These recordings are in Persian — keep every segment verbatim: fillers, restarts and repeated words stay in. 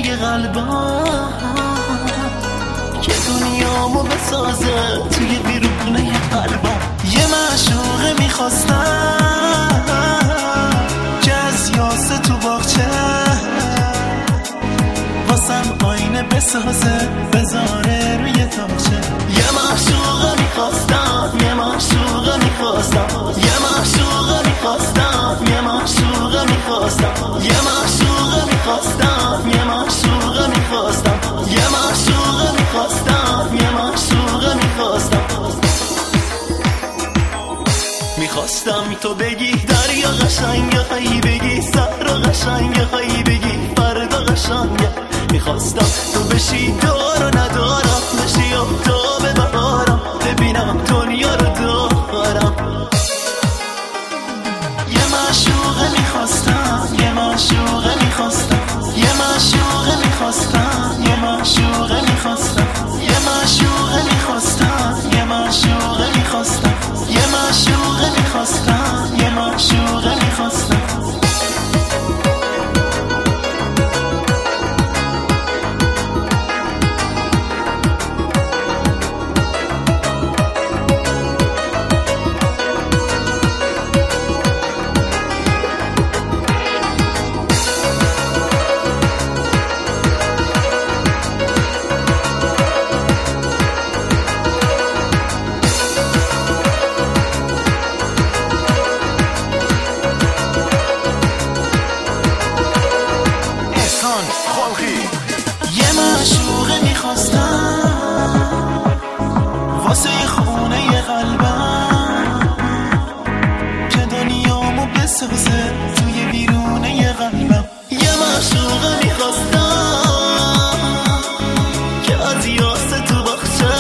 توی قلبم که دنیامو بسازه توی بیرونه قلبم. یه معشوقه میخواستم که از یاسه تو باغچه واسم آینه بسازه بذاره روی تاقچه. یه معشوقه میخواستم یه معشوقه میخواستم یه معشوقه میخواستم یه معشوقه میخواستم یه معشوقه میخواستم یه معشوقه میخواستم یه معشوقه میخواستم یه معشوقه میخواستم میخواستم تو بگی دریا قشنگه هایی بگی صحرا قشنگه هایی بگی فردا قشنگه. میخواستم تو بشی دار و ندارم بشی آفتاب بهارم ببینم دنیا رو دارم. یه معشوقه میخواستم یه معشوقه میخواستم یه معشوقه میخواستم یه معشوقه میخواستم یه معشوقه میخواستم یه معشوقه میخواستم یه معشوقه میخواستم یه معشوقه میخواستم. یه معشوقه میخواستم واسه خونه قلبم که دنیامو بسازه توی بیرونه قلبم. یه معشوقه میخواستم که از یاسه تو باغچه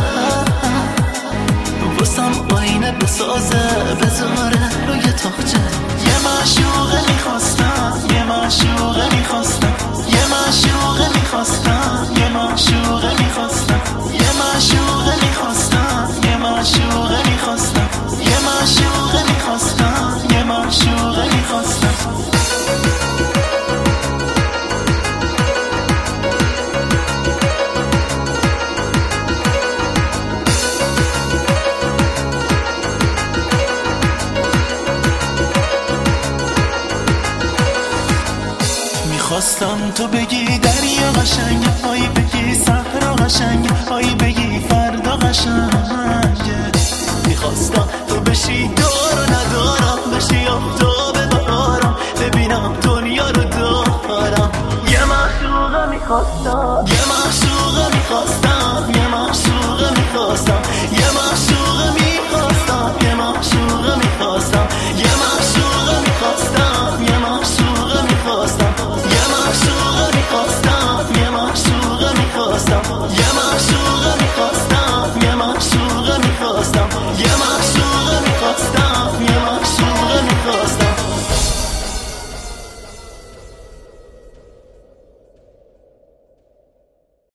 واسم آینه بسازه بذاره روی تاقچه. یه معشوقه میخواستم یه معشوقه میخواستم یه معشوقه میخواستم یه معشوقه میخواستم یه معشوقه میخواستم یه معشوقه میخواستم یه معشوقه میخواستم یه معشوقه میخواستم. میخواستم تو بگی دریا قشنگه هایی بگی صحرا قشنگه هایی بگی فردا قشنگه. میخواستم تو بشی دار و ندارم بشی آفتاب بهارم ببینم دنیا رو دارم. یه معشوقه میخواستم یه معشوقه میخواستم یه معشوقه میخواستم یه معشوقه میخواستم یه معشوقه میخواستم یه معشوقه میخواستم یه معشوقه میخواستم یه معشوقه میخواستم یه معشوقه میخواستم یه معشوقه میخواستم